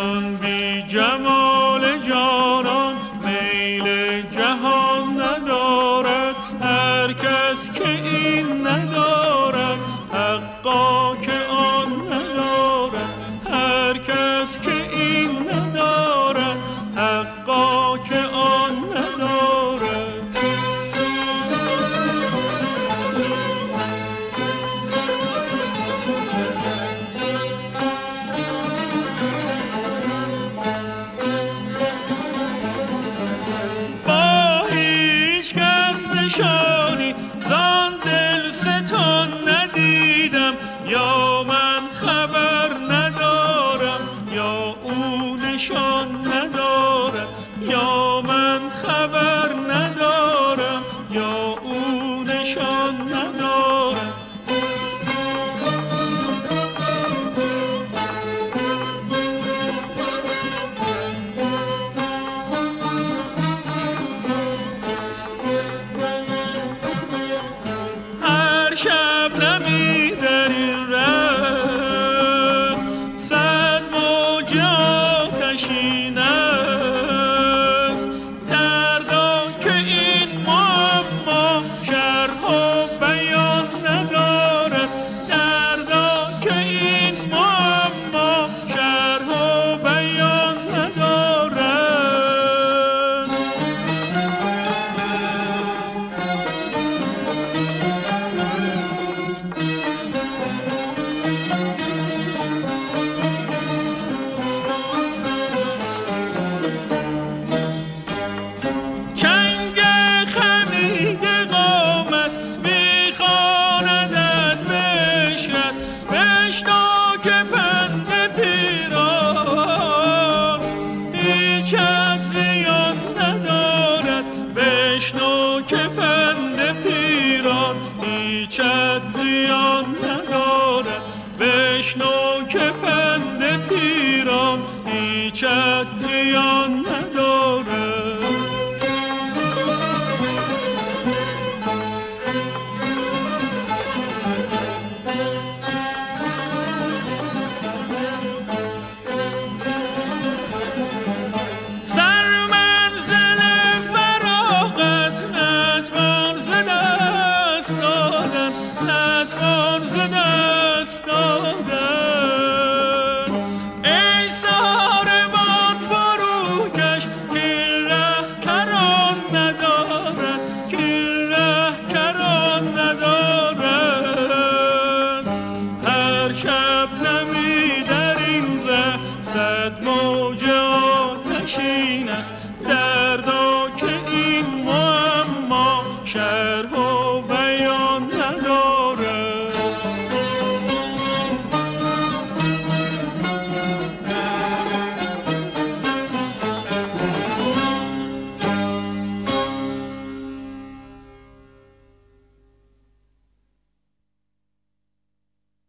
جان بی جمال جانان میل جهان ندارد. هر کس که این ندارد حقا که آن ندارد. هر کس که این ندارد حقا که آن ندارد. با هیچ کس نشانی زان دل ستان ندیدم، یا من خبر ندارم یا او نشان ندارم. یا من خبر ندارم یا او نشان ندارم. هر شب نمی در این ره صد موج آتشین است. دردا که این معما شرح و بیان ندارد. دردا که این معما شرح و بیان ندارد. چنگ خمید قامت میخواندت بشرت. بشنو که پند پیران هیچت زیان ندارد. بشنو که پند پیران هیچت زیان ندارد. بشنو که پند پیران هیچت زیان ندارد. سر منزل فراغت نتوان ز دست دادن. نتوان ز دست دادن. ای ساربان فروکش کین ره کران ندارد. کین ره کران ندارد. هر شب نمی در این ره صد موج آتشین است. دردا که این معما شرح